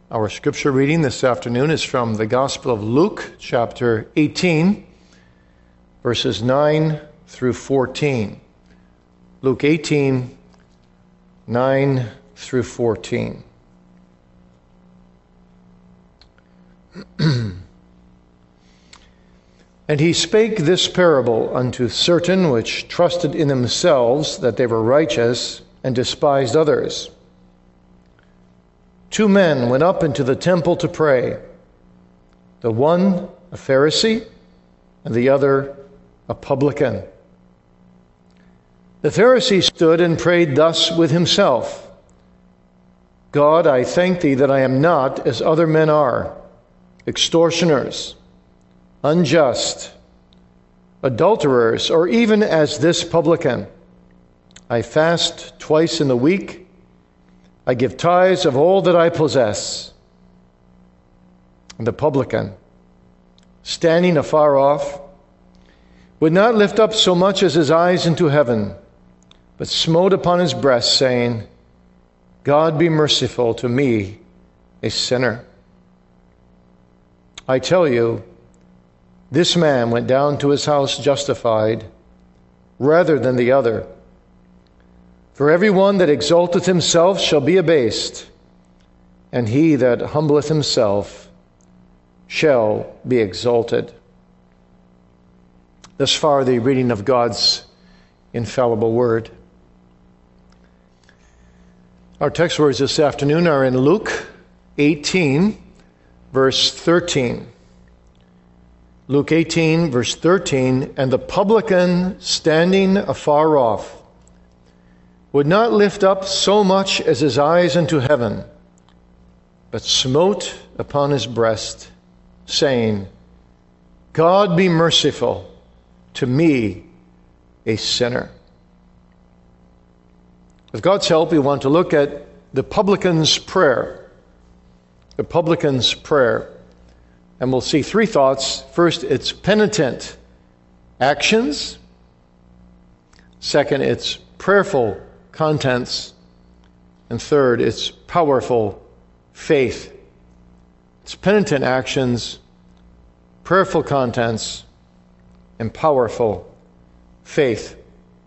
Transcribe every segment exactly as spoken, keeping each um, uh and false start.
Our scripture reading this afternoon is from the Gospel of Luke, chapter eighteen, verses nine through fourteen. Luke eighteen, nine through fourteen. And he spake this parable unto certain which trusted in themselves that they were righteous, and despised others. Two men went up into the temple to pray, the one a Pharisee, and the other a publican. The Pharisee stood and prayed thus with himself: God, I thank thee that I am not as other men are, extortioners, unjust, adulterers, or even as this publican. I fast twice in the week. I give tithes of all that I possess. And the publican, standing afar off, would not lift up so much as his eyes into heaven, but smote upon his breast, saying, God be merciful to me, a sinner. I tell you, this man went down to his house justified rather than the other. For every one that exalteth himself shall be abased, and he that humbleth himself shall be exalted. Thus far, the reading of God's infallible word. Our text words this afternoon are in Luke eighteen, verse thirteen. Luke eighteen, verse thirteen, and the publican standing afar off would not lift up so much as his eyes into heaven, but smote upon his breast, saying, God be merciful to me, a sinner. With God's help, we want to look at the publican's prayer. The publican's prayer. And we'll see three thoughts. First, its penitent actions. Second, its prayerful contents. And third, its powerful faith. Its penitent actions, prayerful contents, and powerful faith.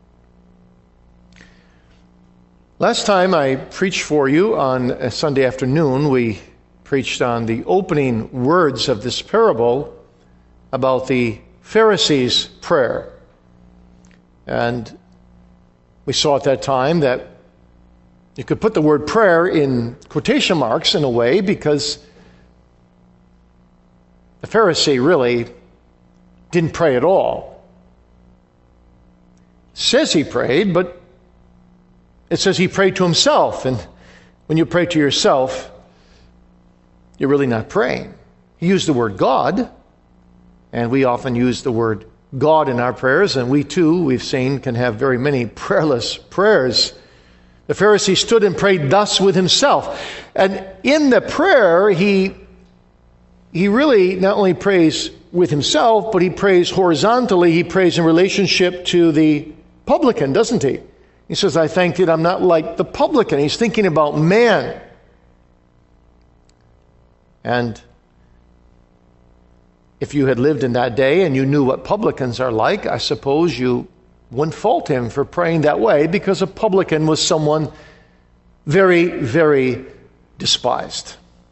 Last time I preached for you on a Sunday afternoon, we preached on the opening words of this parable about the Pharisee's prayer. And we saw at that time that you could put the word prayer in quotation marks in a way, because the Pharisee really didn't pray at all. It says he prayed, but it says he prayed to himself. And when you pray to yourself, you're really not praying. He used the word God, and we often use the word God in our prayers, and we too, we've seen, can have very many prayerless prayers. The Pharisee stood and prayed thus with himself. And in the prayer, he, he really not only prays with himself, but he prays horizontally. He prays in relationship to the publican, doesn't he? He says, I thank thee that I'm not like the publican. He's thinking about man. And if you had lived in that day and you knew what publicans are like, I suppose you wouldn't fault him for praying that way, because a publican was someone very, very despised.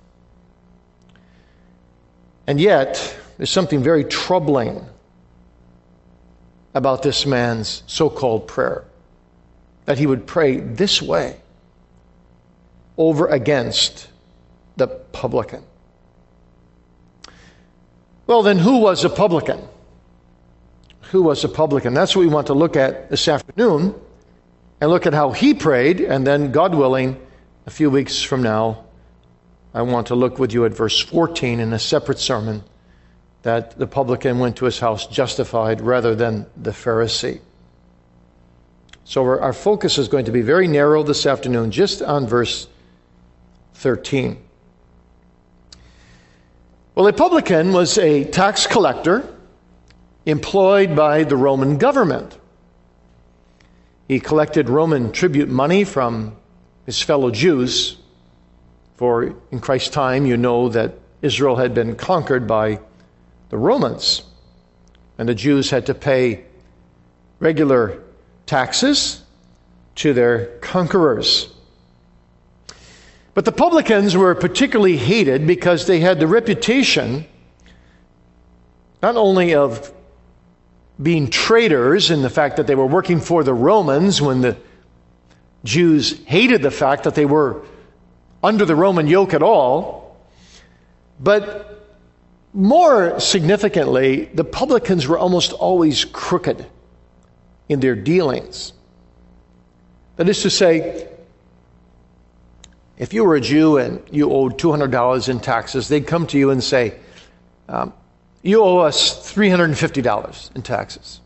And yet, there's something very troubling about this man's so-called prayer, that he would pray this way over against the publican. Well, then, who was a publican? Who was a publican? That's what we want to look at this afternoon, and look at how he prayed, and then, God willing, a few weeks from now, I want to look with you at verse fourteen in a separate sermon, that the publican went to his house justified rather than the Pharisee. So our, our focus is going to be very narrow this afternoon, just on verse thirteen. Well, a publican was a tax collector employed by the Roman government. He collected Roman tribute money from his fellow Jews, For in Christ's time, you know that Israel had been conquered by the Romans, and the Jews had to pay regular taxes to their conquerors. But the publicans were particularly hated because they had the reputation not only of being traitors in the fact that they were working for the Romans when the Jews hated the fact that they were under the Roman yoke at all, but more significantly, the publicans were almost always crooked in their dealings. That is to say, if you were a Jew and you owed two hundred dollars in taxes, they'd come to you and say, um, you owe us three hundred fifty dollars in taxes.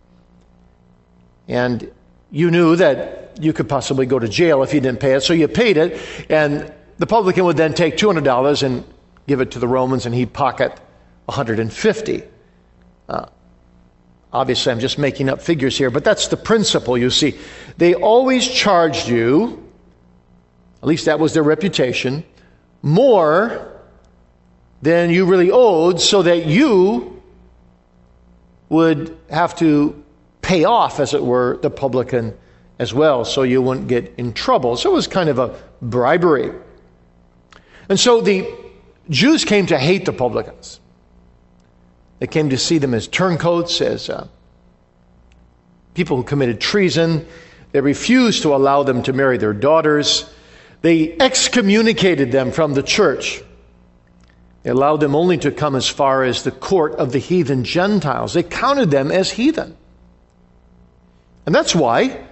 And you knew that you could possibly go to jail if you didn't pay it, so you paid it, and the publican would then take two hundred dollars and give it to the Romans, and he'd pocket one hundred fifty dollars. Uh, obviously, I'm just making up figures here, but that's the principle, you see. They always charged you, at least that was their reputation, more than you really owed, so that you would have to pay off, as it were, the publican as well, so you wouldn't get in trouble. So it was kind of a bribery. And so the Jews came to hate the publicans. They came to see them as turncoats, as uh, people who committed treason. They refused to allow them to marry their daughters. They excommunicated them from the church. They allowed them only to come as far as the court of the heathen Gentiles. They counted them as heathen. And that's why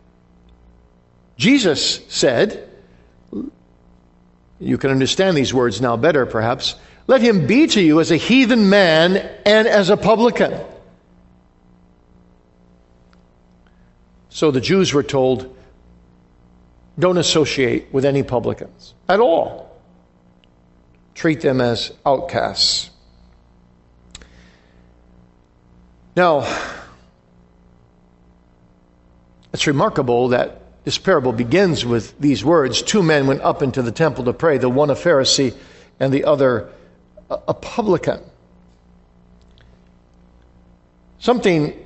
Jesus said, you can understand these words now better perhaps, let him be to you as a heathen man and as a publican. So the Jews were told, don't associate with any publicans at all. Treat them as outcasts. Now, it's remarkable that this parable begins with these words. Two men went up into the temple to pray, the one a Pharisee and the other a publican. Something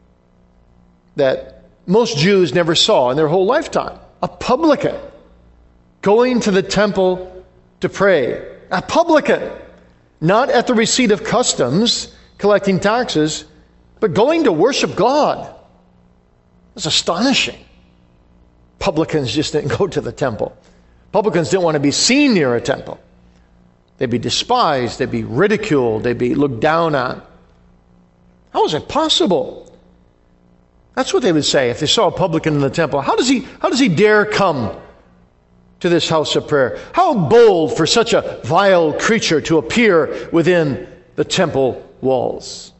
that most Jews never saw in their whole lifetime. A publican going to the temple to pray. A publican, not at the receipt of customs, collecting taxes, but going to worship God. It's astonishing. Publicans just didn't go to the temple. Publicans didn't want to be seen near a temple. They'd be despised, they'd be ridiculed, they'd be looked down on. How is it possible? That's what they would say if they saw a publican in the temple. How does he, how does he dare come to this house of prayer? How bold for such a vile creature to appear within the temple walls.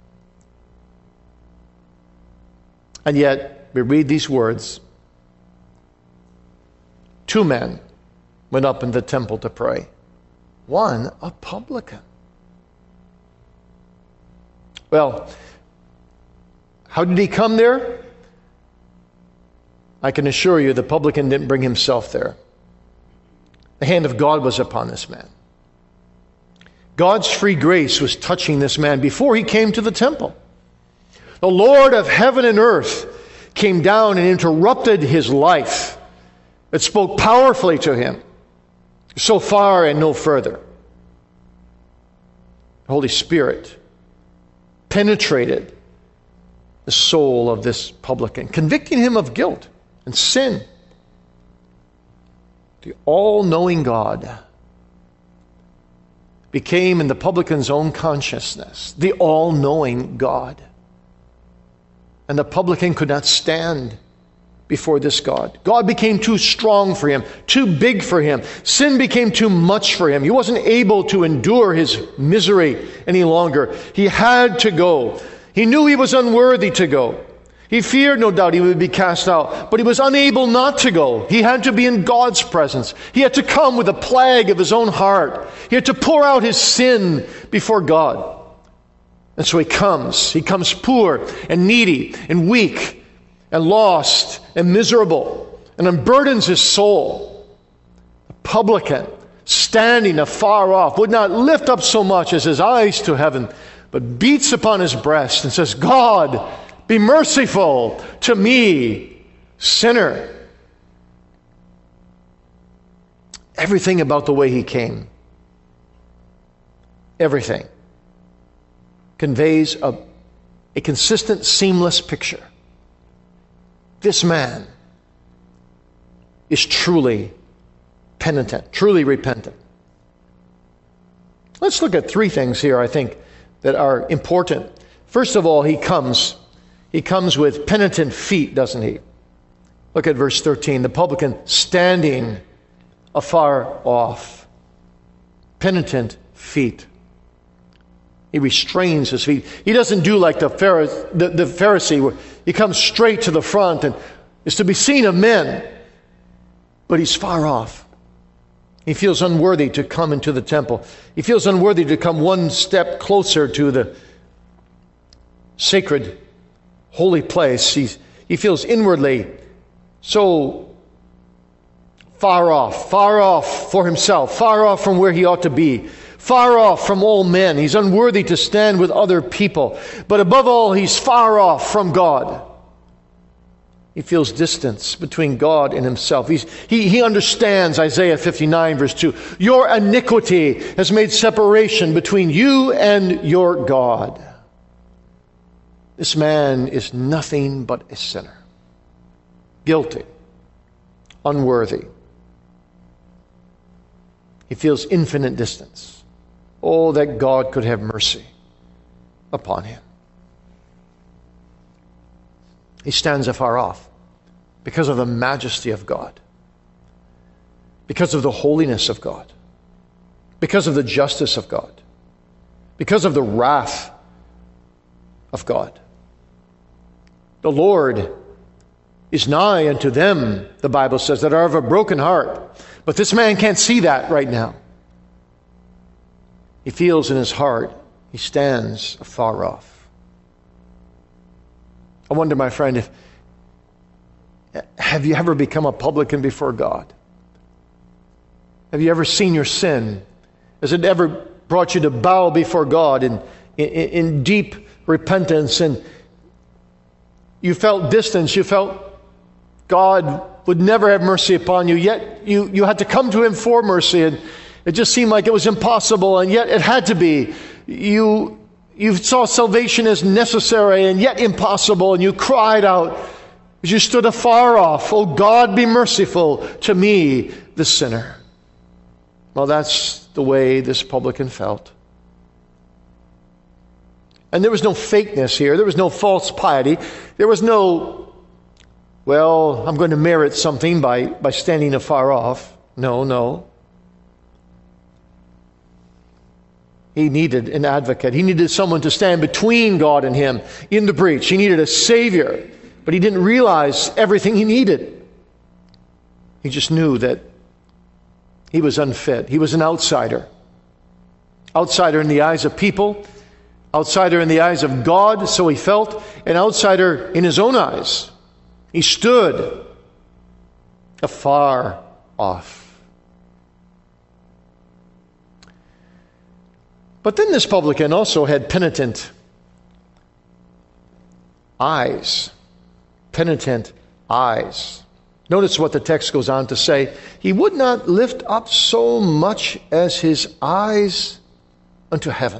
And yet, we read these words. Two men went up in the temple to pray. One, a publican. Well, how did he come there? I can assure you the publican didn't bring himself there. The hand of God was upon this man. God's free grace was touching this man before he came to the temple. The Lord of heaven and earth came down and interrupted his life. It spoke powerfully to him. So far and no further. The Holy Spirit penetrated the soul of this publican, convicting him of guilt and sin. The all-knowing God became in the publican's own consciousness the all-knowing God. And the publican could not stand before this God. God became too strong for him, too big for him. Sin became too much for him. He wasn't able to endure his misery any longer. He had to go. He knew he was unworthy to go. He feared, no doubt, he would be cast out, but he was unable not to go. He had to be in God's presence. He had to come with a plague of his own heart. He had to pour out his sin before God. And so he comes. He comes poor and needy and weak and lost and miserable and unburdens his soul. The publican, standing afar off, would not lift up so much as his eyes to heaven, but beats upon his breast and says, God, be merciful to me, sinner. Everything about the way he came, everything, conveys a, a consistent, seamless picture. This man is truly penitent, truly repentant. Let's look at three things here, I think, that are important. First of all, he comes. He comes with penitent feet, doesn't he? Look at verse thirteen. The publican standing afar off. Penitent feet. He restrains his feet. He doesn't do like the Pharisee, the, the Pharisee where he comes straight to the front and is to be seen of men. But he's far off. He feels unworthy to come into the temple. He feels unworthy to come one step closer to the sacred, holy place. He's, he feels inwardly so far off, far off for himself, far off from where he ought to be, far off from all men. He's unworthy to stand with other people. But above all, he's far off from God. He feels distance between God and himself. He's, he, he understands Isaiah fifty-nine, verse two. Your iniquity has made separation between you and your God. This man is nothing but a sinner. Guilty. Unworthy. He feels infinite distance. Oh, that God could have mercy upon him. He stands afar off because of the majesty of God, because of the holiness of God, because of the justice of God, because of the wrath of God. The Lord is nigh unto them, the Bible says, that are of a broken heart. But this man can't see that right now. He feels in his heart, he stands afar off. I wonder, my friend, if have you ever become a publican before God? Have you ever seen your sin? Has it ever brought you to bow before God in, in, in deep repentance, and you felt distance, you felt God would never have mercy upon you, yet you, you had to come to him for mercy, and it just seemed like it was impossible, and yet it had to be. You You saw salvation as necessary and yet impossible, and you cried out as you stood afar off, "Oh God, be merciful to me, the sinner." Well, that's the way this publican felt. And there was no fakeness here. There was no false piety. There was no, well, I'm going to merit something by, by standing afar off. No, no. He needed an advocate. He needed someone to stand between God and him in the breach. He needed a Savior, but he didn't realize everything he needed. He just knew that he was unfit. He was an outsider. Outsider in the eyes of people, outsider in the eyes of God, so he felt, an outsider in his own eyes. He stood afar off. But then this publican also had penitent eyes. Penitent eyes. Notice what the text goes on to say. He would not lift up so much as his eyes unto heaven.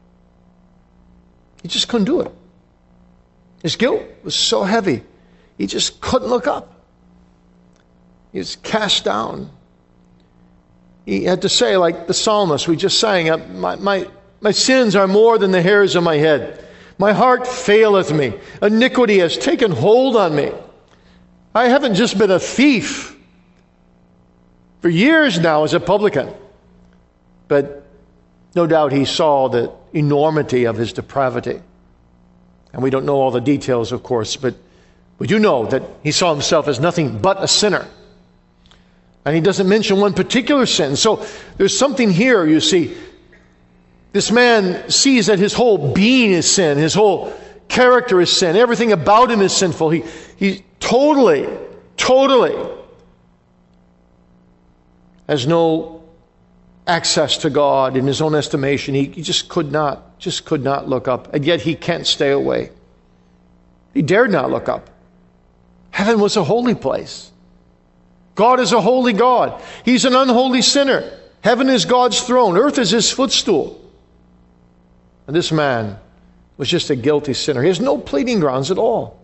He just couldn't do it. His guilt was so heavy, he just couldn't look up. He was cast down. He had to say, like the psalmist we just sang, my, my, my sins are more than the hairs of my head. My heart faileth me. Iniquity has taken hold on me. I haven't just been a thief for years now as a publican, but no doubt he saw the enormity of his depravity. And we don't know all the details, of course, but we do know that he saw himself as nothing but a sinner. And he doesn't mention one particular sin. So there's something here, you see. This man sees that his whole being is sin. His whole character is sin. Everything about him is sinful. He, he totally, totally has no access to God in his own estimation. He, he just could not, just could not look up. And yet he can't stay away. He dared not look up. Heaven was a holy place. God is a holy God. He's an unholy sinner. Heaven is God's throne. Earth is his footstool. And this man was just a guilty sinner. He has no pleading grounds at all.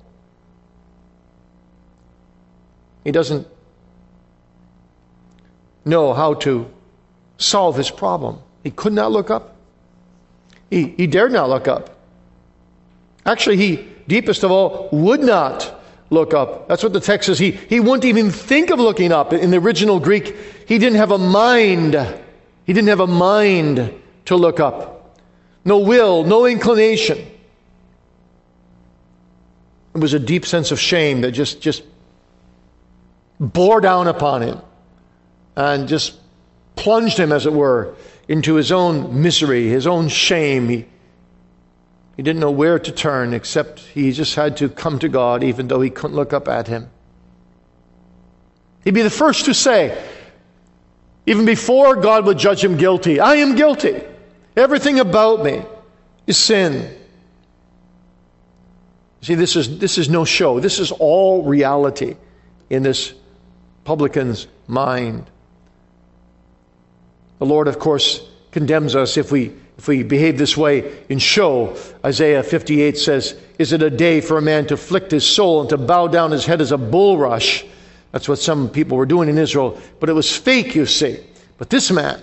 He doesn't know how to solve his problem. He could not look up. He, he dared not look up. Actually, he, deepest of all, would not look up. That's what the text says. He, he wouldn't even think of looking up. In the original Greek, he didn't have a mind. He didn't have a mind to look up. No will, no inclination. It was a deep sense of shame that just, just bore down upon him and just plunged him, as it were, into his own misery, his own shame. He, he didn't know where to turn, except he just had to come to God, even though he couldn't look up at him. He'd be the first to say, even before God would judge him guilty, I am guilty. Everything about me is sin. See, this is, this is no show. This is all reality in this publican's mind. The Lord, of course, condemns us if we if we behave this way in show. Isaiah fifty-eight says, is it a day for a man to afflict his soul and to bow down his head as a bulrush? That's what some people were doing in Israel. But it was fake, you see. But this man,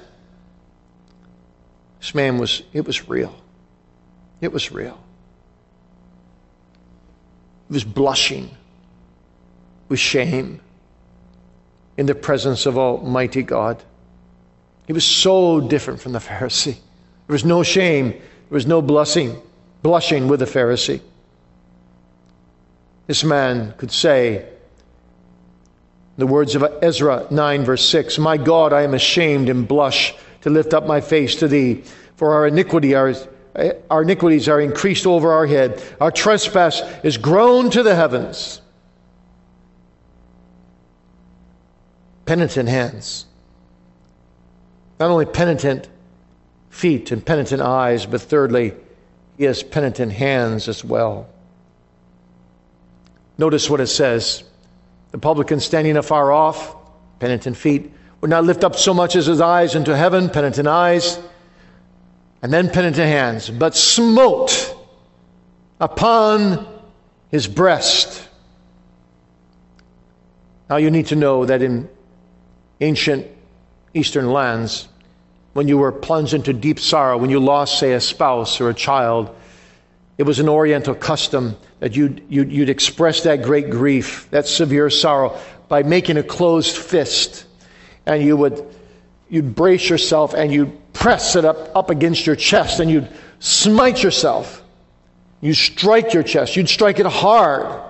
this man was, it was real. It was real. He was blushing with shame in the presence of Almighty God. He was so different from the Pharisee. There was no shame. There was no blushing, blushing with the Pharisee. This man could say, the words of Ezra nine verse six, my God, I am ashamed and blush to lift up my face to thee, for our iniquity, our, our iniquities are increased over our head. Our trespass is grown to the heavens. Penitent hands. Not only penitent feet and penitent eyes, but thirdly, he has penitent hands as well. Notice what it says. The publican standing afar off, penitent feet, would not lift up so much as his eyes into heaven, penitent eyes, and then penitent hands, but smote upon his breast. Now you need to know that in ancient Eastern lands, when you were plunged into deep sorrow, when you lost, say, a spouse or a child, it was an Oriental custom that you'd, you'd, you'd express that great grief, that severe sorrow, by making a closed fist. And you would you'd brace yourself and you'd press it up, up against your chest, and you'd smite yourself. You strike your chest. You'd strike it hard.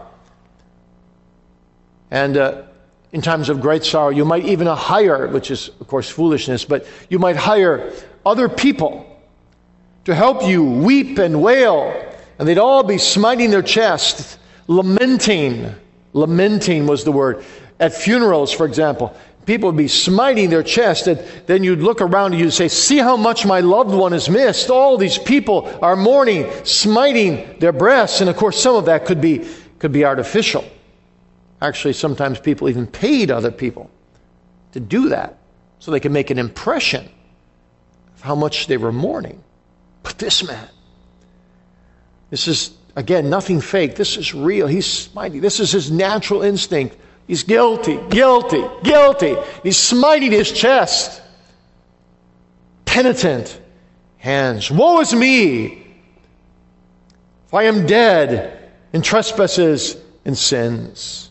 And uh, in times of great sorrow, you might even hire, which is, of course, foolishness, but you might hire other people to help you weep and wail. And they'd all be smiting their chest, lamenting. Lamenting was the word. At funerals, for example, people would be smiting their chest, and then you'd look around and you'd say, see how much my loved one is missed. All these people are mourning, smiting their breasts. And of course, some of that could be, could be artificial. Actually, sometimes people even paid other people to do that so they could make an impression of how much they were mourning. But this man, this is, again, nothing fake. This is real. He's smiting. This is his natural instinct. He's guilty, guilty, guilty. He's smiting his chest. Penitent hands. Woe is me, for I am dead in trespasses and sins.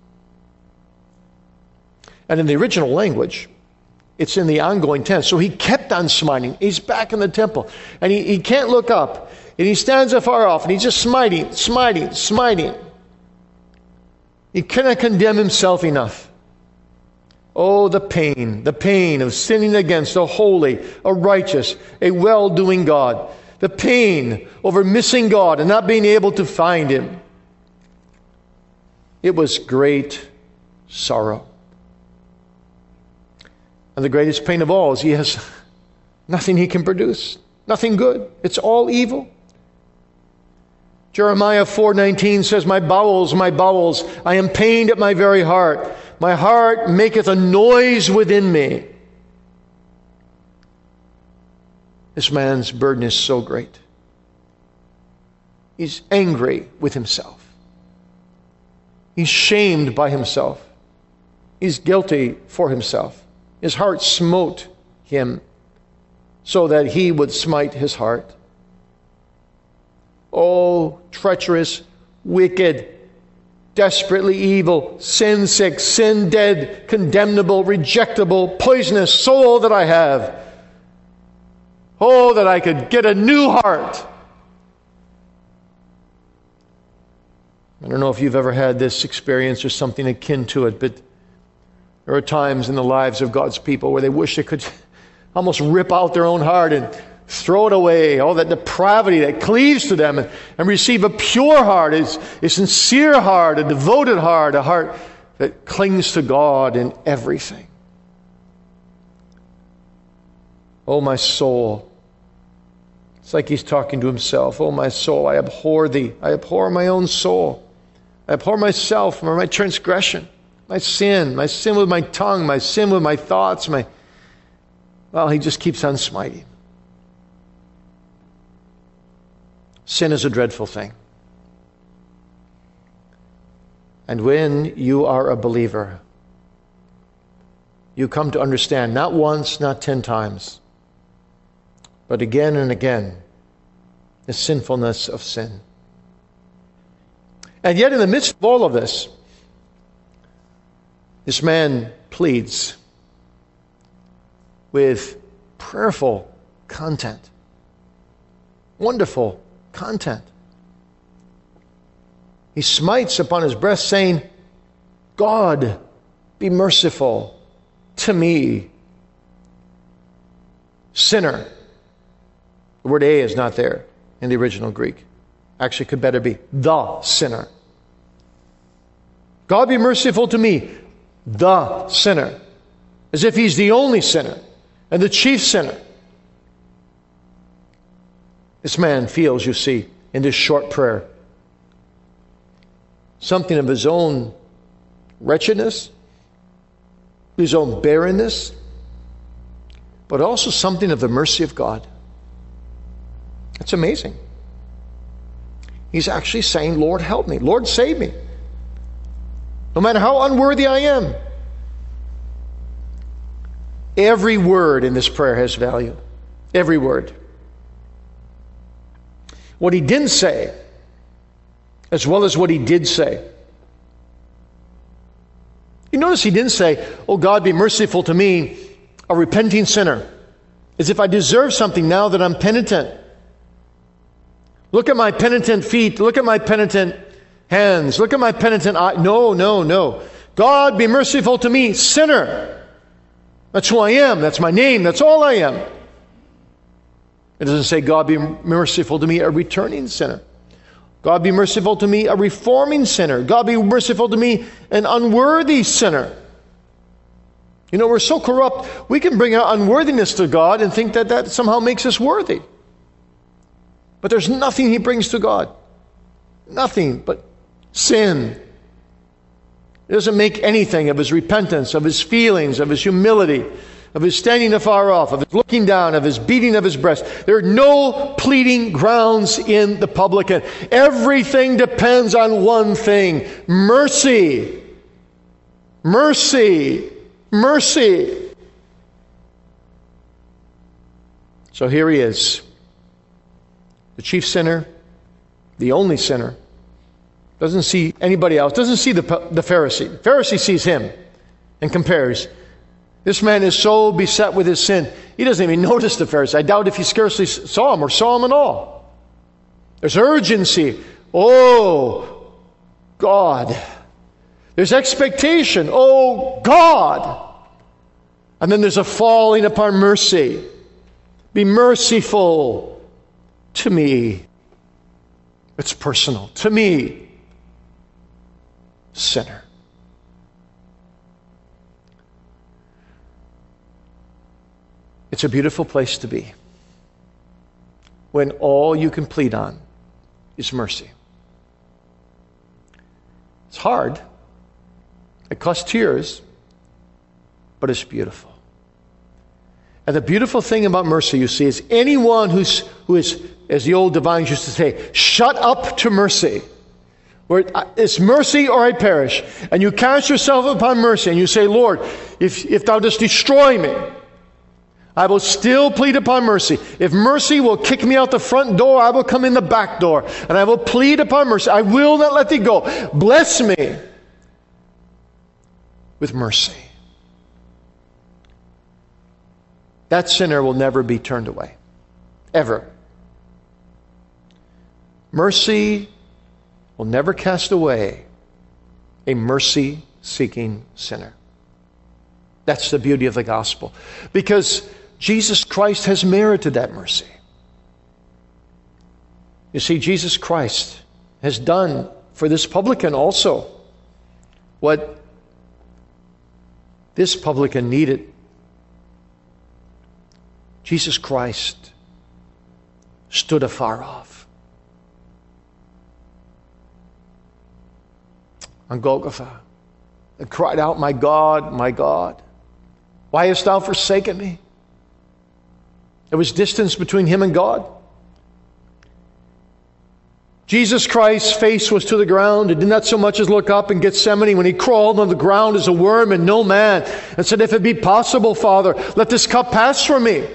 And in the original language, it's in the ongoing tense. So he kept on smiting. He's back in the temple. And he, he can't look up. And he stands afar off. And he's just smiting, smiting, smiting. He cannot condemn himself enough. Oh, the pain, the pain of sinning against a holy, a righteous, a well-doing God. The pain over missing God and not being able to find Him. It was great sorrow. And the greatest pain of all is he has nothing he can produce. Nothing good. It's all evil. Jeremiah four nineteen says, My bowels, my bowels, I am pained at my very heart. My heart maketh a noise within me. This man's burden is so great. He's angry with himself. He's shamed by himself. He's guilty for himself. His heart smote him so that he would smite his heart. Oh, treacherous, wicked, desperately evil, sin-sick, sin-dead, condemnable, rejectable, poisonous soul that I have. Oh, that I could get a new heart. I don't know if you've ever had this experience or something akin to it, but there are times in the lives of God's people where they wish they could almost rip out their own heart and throw it away, all that depravity that cleaves to them, and, and receive a pure heart, a, a sincere heart, a devoted heart, a heart that clings to God in everything. Oh, my soul. It's like he's talking to himself. Oh, my soul, I abhor thee. I abhor my own soul. I abhor myself or my transgression, my sin, my sin with my tongue, my sin with my thoughts, my... Well, he just keeps on smiting. Sin is a dreadful thing. And when you are a believer, you come to understand, not once, not ten times, but again and again, the sinfulness of sin. And yet in the midst of all of this, this man pleads with prayerful content, wonderful content. He smites upon his breast, saying, God, be merciful to me, sinner. The word a is not there in the original Greek. Actually, could better be the sinner. God, be merciful to me, the sinner. As if he's the only sinner and the chief sinner. This man feels, you see, in this short prayer, something of his own wretchedness, his own barrenness, but also something of the mercy of God. It's amazing. He's actually saying, Lord, help me. Lord, save me. No matter how unworthy I am. Every word in this prayer has value. Every word. What he didn't say, as well as what he did say. You notice he didn't say, oh God, be merciful to me, a repenting sinner. As if I deserve something now that I'm penitent. Look at my penitent feet. Look at my penitent hands. Look at my penitent eye. No, no, no. God, be merciful to me, sinner. That's who I am. That's my name. That's all I am. It doesn't say, God, be merciful to me, a returning sinner. God, be merciful to me, a reforming sinner. God, be merciful to me, an unworthy sinner. You know, we're so corrupt, we can bring our unworthiness to God and think that that somehow makes us worthy. But there's nothing he brings to God. Nothing but sin. He doesn't make anything of his repentance, of his feelings, of his humility, of his standing afar off, of his looking down, of his beating of his breast. There are no pleading grounds in the publican. Everything depends on one thing: mercy. Mercy. Mercy. So here he is. The chief sinner, the only sinner, doesn't see anybody else, doesn't see the, the Pharisee. The Pharisee sees him and compares. This man is so beset with his sin, he doesn't even notice the Pharisee. I doubt if he scarcely saw him or saw him at all. There's urgency. Oh, God. There's expectation. Oh, God. And then there's a falling upon mercy. Be merciful to me. It's personal. To me, sinner. It's a beautiful place to be when all you can plead on is mercy. It's hard. It costs tears, but it's beautiful. And the beautiful thing about mercy, you see, is anyone who's, who is, as the old divines used to say, shut up to mercy. Where it's mercy or I perish. And you cast yourself upon mercy and you say, Lord, if, if thou dost destroy me, I will still plead upon mercy. If mercy will kick me out the front door, I will come in the back door. And I will plead upon mercy. I will not let thee go. Bless me with mercy. That sinner will never be turned away. Ever. Mercy will never cast away a mercy-seeking sinner. That's the beauty of the gospel. Because Jesus Christ has merited that mercy. You see, Jesus Christ has done for this publican also what this publican needed. Jesus Christ stood afar off on Golgotha and cried out, my God, my God, why hast thou forsaken me? There was distance between him and God. Jesus Christ's face was to the ground. He did not so much as look up in Gethsemane when he crawled on the ground as a worm and no man and said, if it be possible, Father, let this cup pass from me.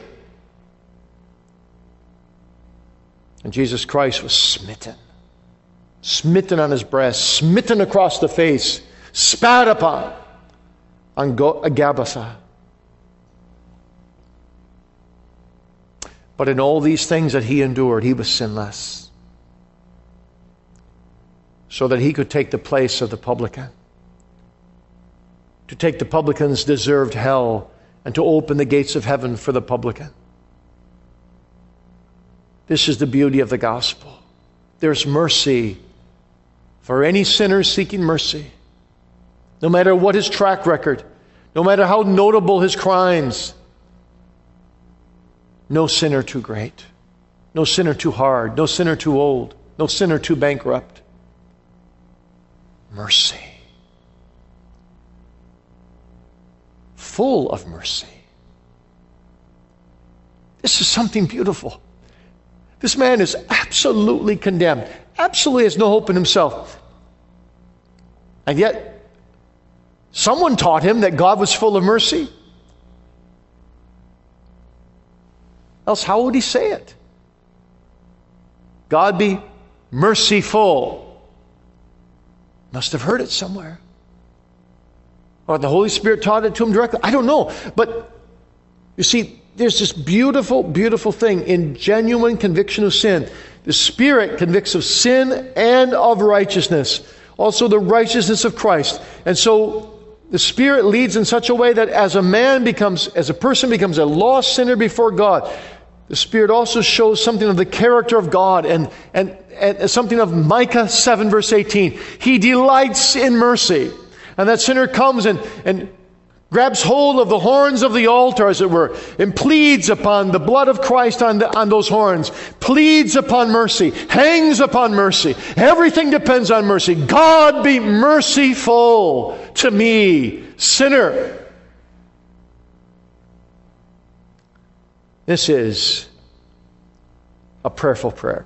And Jesus Christ was smitten. Smitten on his breast, smitten across the face, spat upon on Gabbatha. But in all these things that he endured, he was sinless. So that he could take the place of the publican. To take the publican's deserved hell and to open the gates of heaven for the publican. This is the beauty of the gospel. There's mercy for any sinner seeking mercy. No matter what his track record, no matter how notable his crimes, no sinner too great, no sinner too hard, no sinner too old, no sinner too bankrupt. Mercy. Full of mercy. This is something beautiful. This man is absolutely condemned. Absolutely has no hope in himself. And yet, someone taught him that God was full of mercy. Else, how would he say it? God be merciful. Must have heard it somewhere. Or the Holy Spirit taught it to him directly. I don't know. But you see, there's this beautiful, beautiful thing in genuine conviction of sin. The Spirit convicts of sin and of righteousness. Also the righteousness of Christ. And so the Spirit leads in such a way that as a man becomes, as a person becomes a lost sinner before God, the Spirit also shows something of the character of God and, and, and something of Micah seven verse eighteen. He delights in mercy. And that sinner comes and, and grabs hold of the horns of the altar, as it were, and pleads upon the blood of Christ on, the, on those horns, pleads upon mercy, hangs upon mercy. Everything depends on mercy. God be merciful to me, sinner. This is a prayerful prayer.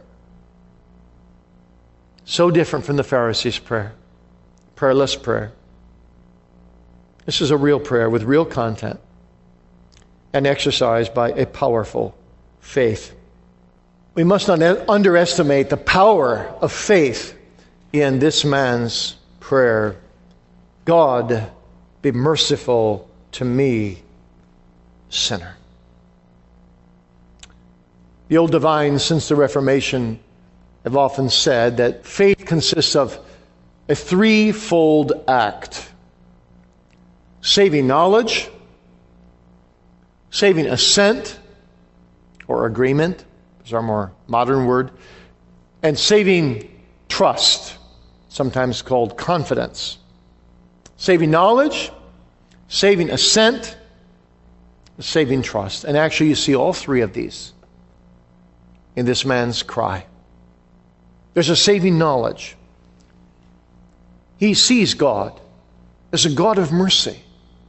So different from the Pharisees' prayer. Prayerless prayer. This is a real prayer with real content and exercised by a powerful faith. We must not underestimate the power of faith in this man's prayer. God, be merciful to me, sinner. The old divines, since the Reformation, have often said that faith consists of a threefold act. Saving knowledge, saving assent, or agreement, is our more modern word, and saving trust, sometimes called confidence. Saving knowledge, saving assent, saving trust. And actually you see all three of these in this man's cry. There's a saving knowledge. He sees God as a God of mercy,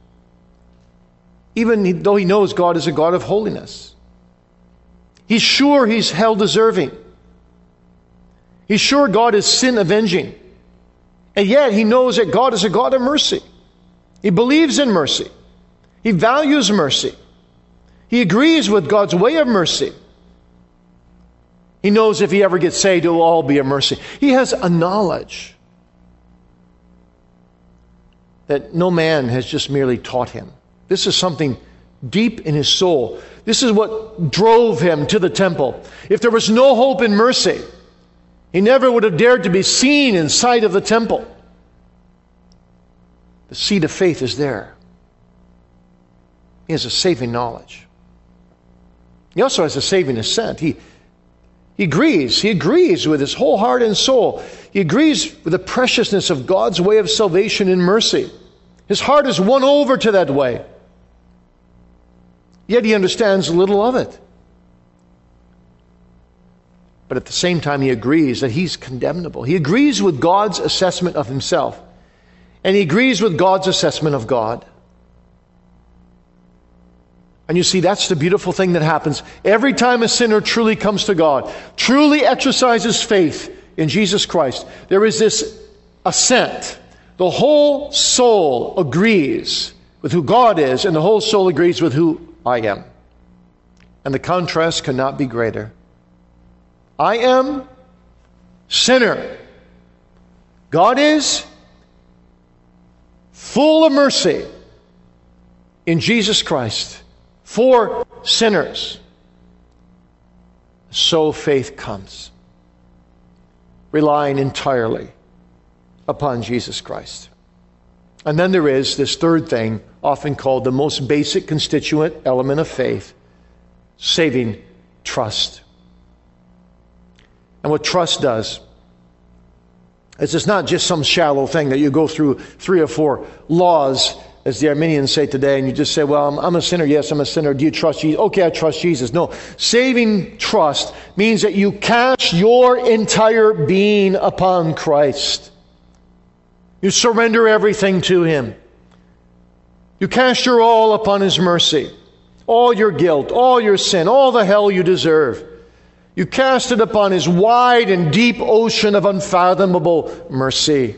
even though he knows God is a God of holiness. He's sure he's hell deserving. He's sure God is sin avenging. And yet he knows that God is a God of mercy. He believes in mercy. He values mercy. He agrees with God's way of mercy. He knows if he ever gets saved, it will all be a mercy. He has a knowledge that no man has just merely taught him. This is something deep in his soul. This is what drove him to the temple. If there was no hope in mercy, he never would have dared to be seen in sight of the temple. The seed of faith is there. He has a saving knowledge. He also has a saving assent. He, he agrees. He agrees with his whole heart and soul. He agrees with the preciousness of God's way of salvation and mercy. His heart is won over to that way. Yet he understands little of it. But at the same time, he agrees that he's condemnable. He agrees with God's assessment of himself. And he agrees with God's assessment of God. And you see, that's the beautiful thing that happens. Every time a sinner truly comes to God, truly exercises faith in Jesus Christ, there is this assent. The whole soul agrees with who God is, and the whole soul agrees with who I am. And the contrast cannot be greater. I am sinner. God is full of mercy in Jesus Christ for sinners. So faith comes, relying entirely upon Jesus Christ. And then there is this third thing, often called the most basic constituent element of faith, saving trust. And what trust does is it's not just some shallow thing that you go through three or four laws, as the Arminians say today, and you just say, well, I'm, I'm a sinner. Yes, I'm a sinner. Do you trust Jesus? Okay, I trust Jesus. No, saving trust means that you cast your entire being upon Christ. You surrender everything to Him. You cast your all upon His mercy. All your guilt, all your sin, all the hell you deserve. You cast it upon His wide and deep ocean of unfathomable mercy.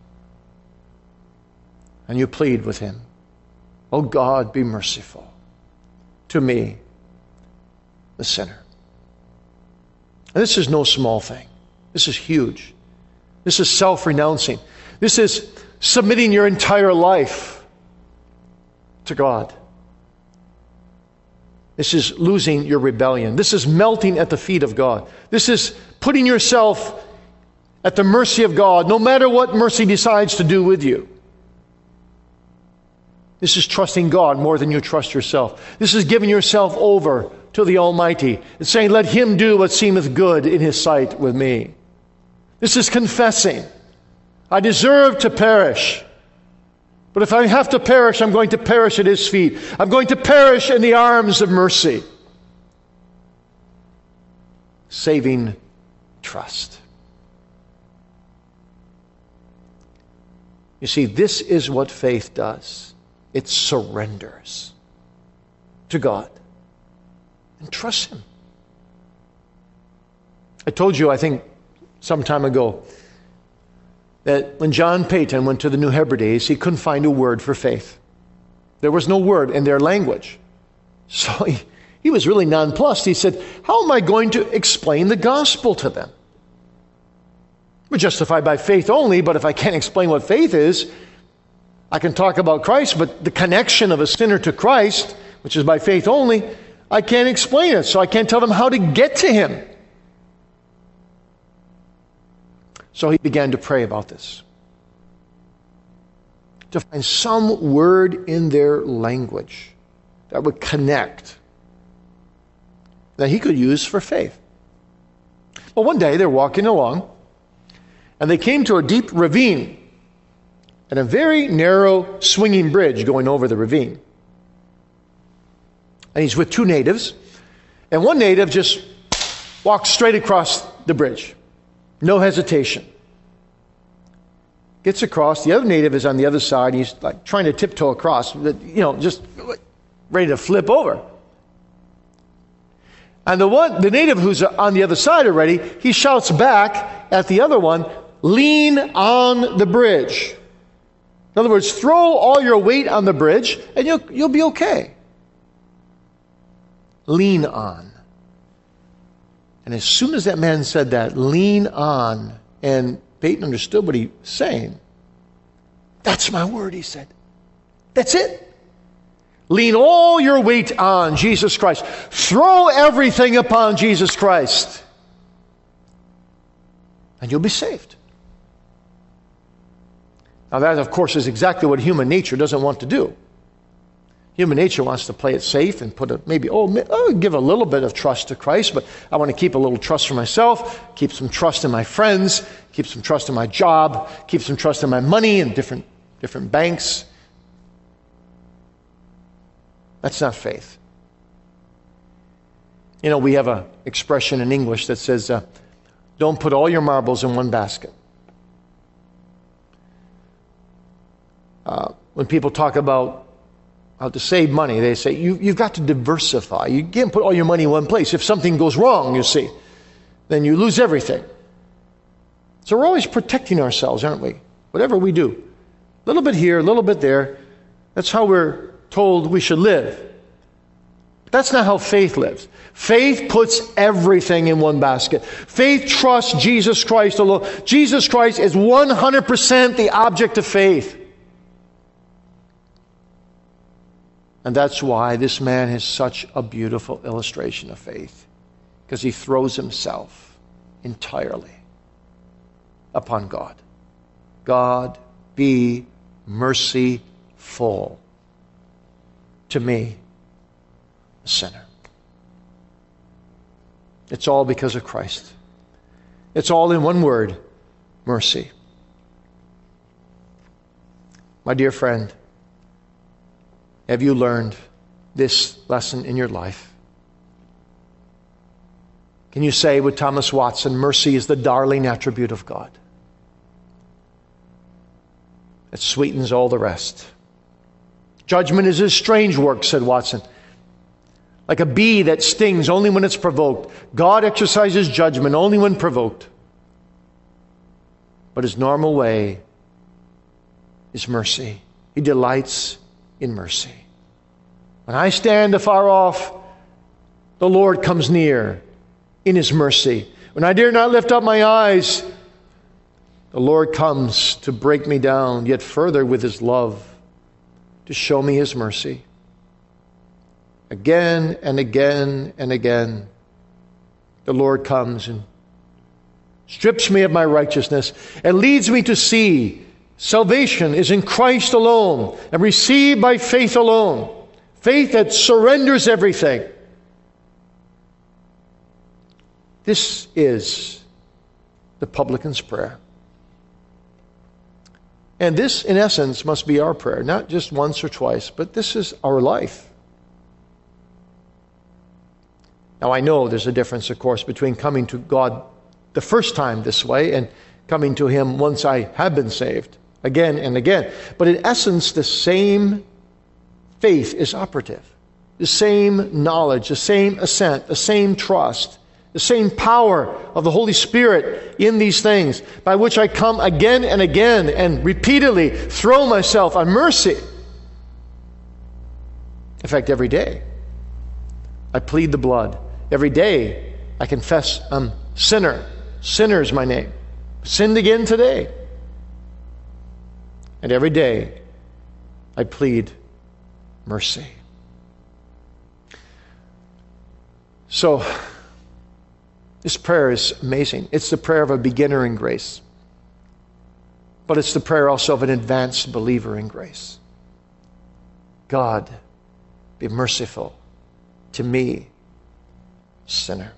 And you plead with Him, oh God, be merciful to me, the sinner. And this is no small thing. This is huge. This is self-renouncing. This is submitting your entire life to God. This is losing your rebellion. This is melting at the feet of God. This is putting yourself at the mercy of God, no matter what mercy decides to do with you. This is trusting God more than you trust yourself. This is giving yourself over to the Almighty and saying, let Him do what seemeth good in His sight with me. This is confessing, I deserve to perish. But if I have to perish, I'm going to perish at His feet. I'm going to perish in the arms of mercy. Saving trust. You see, this is what faith does. It surrenders to God and trusts Him. I told you, I think, some time ago, that when John Payton went to the New Hebrides, he couldn't find a word for faith. There was no word in their language. So he, he was really nonplussed. He said, how am I going to explain the gospel to them? We're justified by faith only, but if I can't explain what faith is, I can talk about Christ, but the connection of a sinner to Christ, which is by faith only, I can't explain it. So I can't tell them how to get to Him. So he began to pray about this, to find some word in their language that would connect, that he could use for faith. Well, one day they're walking along, and they came to a deep ravine and a very narrow swinging bridge going over the ravine. And he's with two natives. And one native just walks straight across the bridge. No hesitation. Gets across. The other native is on the other side. He's like trying to tiptoe across, you know, just ready to flip over. And the one, the native who's on the other side already, he shouts back at the other one, lean on the bridge. In other words, throw all your weight on the bridge and you'll, you'll be okay. Lean on. And as soon as that man said that, lean on, and Peyton understood what he was saying. That's my word, he said. That's it. Lean all your weight on Jesus Christ. Throw everything upon Jesus Christ. And you'll be saved. Now that, of course, is exactly what human nature doesn't want to do. Human nature wants to play it safe and put a, maybe, oh, oh, give a little bit of trust to Christ, but I want to keep a little trust for myself, keep some trust in my friends, keep some trust in my job, keep some trust in my money in different, different banks. That's not faith. You know, we have an expression in English that says, uh, don't put all your marbles in one basket. Uh, when people talk about how to save money, they say, you, you've got to diversify. You can't put all your money in one place. If something goes wrong, you see, then you lose everything. So we're always protecting ourselves, aren't we? Whatever we do. A little bit here, a little bit there. That's how we're told we should live. But that's not how faith lives. Faith puts everything in one basket. Faith trusts Jesus Christ alone. Jesus Christ is one hundred percent the object of faith. And that's why this man has such a beautiful illustration of faith. Because he throws himself entirely upon God. God, be merciful to me, a sinner. It's all because of Christ. It's all in one word, mercy. My dear friend, have you learned this lesson in your life? Can you say with Thomas Watson, mercy is the darling attribute of God? It sweetens all the rest. Judgment is his strange work, said Watson. Like a bee that stings only when it's provoked. God exercises judgment only when provoked. But his normal way is mercy. He delights in mercy. When I stand afar off, the Lord comes near in his mercy. When I dare not lift up my eyes, the Lord comes to break me down yet further with his love, to show me his mercy. Again and again and again, the Lord comes and strips me of my righteousness and leads me to see salvation is in Christ alone and received by faith alone. Faith that surrenders everything. This is the publican's prayer. And this, in essence, must be our prayer. Not just once or twice, but this is our life. Now, I know there's a difference, of course, between coming to God the first time this way and coming to him once I have been saved, again and again. But in essence, the same faith is operative. The same knowledge, the same assent, the same trust, the same power of the Holy Spirit in these things, by which I come again and again and repeatedly throw myself on mercy. In fact, every day I plead the blood. Every day I confess I'm sinner. Sinner is my name. Sinned again today. And every day I plead mercy. So, this prayer is amazing. It's the prayer of a beginner in grace. But it's the prayer also of an advanced believer in grace. God, be merciful to me, sinner.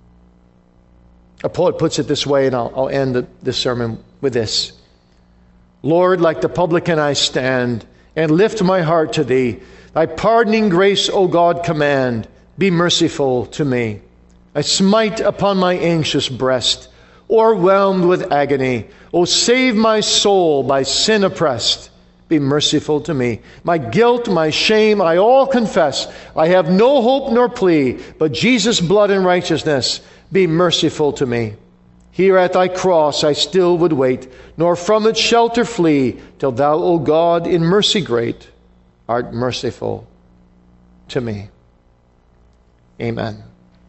A poet puts it this way, and I'll, I'll end the, this sermon with this. Lord, like the publican I stand, and lift my heart to thee. Thy pardoning grace, O God, command. Be merciful to me. I smite upon my anxious breast, o'erwhelmed with agony. O save my soul, by sin oppressed. Be merciful to me. My guilt, my shame, I all confess. I have no hope nor plea, but Jesus' blood and righteousness. Be merciful to me. Here at thy cross I still would wait, nor from its shelter flee, till thou, O God, in mercy great, art merciful to me. Amen.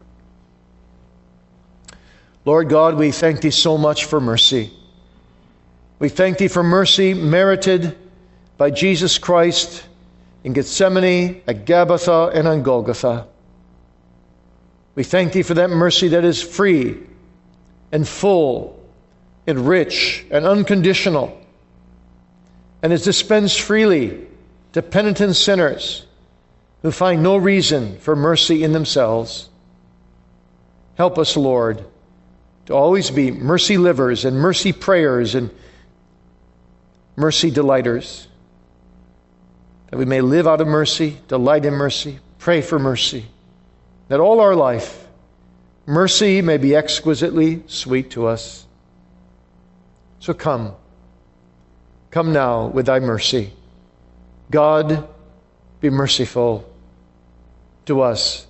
Lord God, we thank thee so much for mercy. We thank thee for mercy merited by Jesus Christ in Gethsemane, at Gabbatha, and on Golgotha. We thank thee for that mercy that is free and full and rich and unconditional, and is dispensed freely to penitent sinners who find no reason for mercy in themselves. Help us, Lord, to always be mercy livers and mercy prayers and mercy delighters, that we may live out of mercy, delight in mercy, pray for mercy, that all our life mercy may be exquisitely sweet to us. So come, come now with thy mercy. God, be merciful to us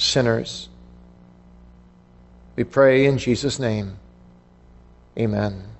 sinners. We pray in Jesus' name. Amen.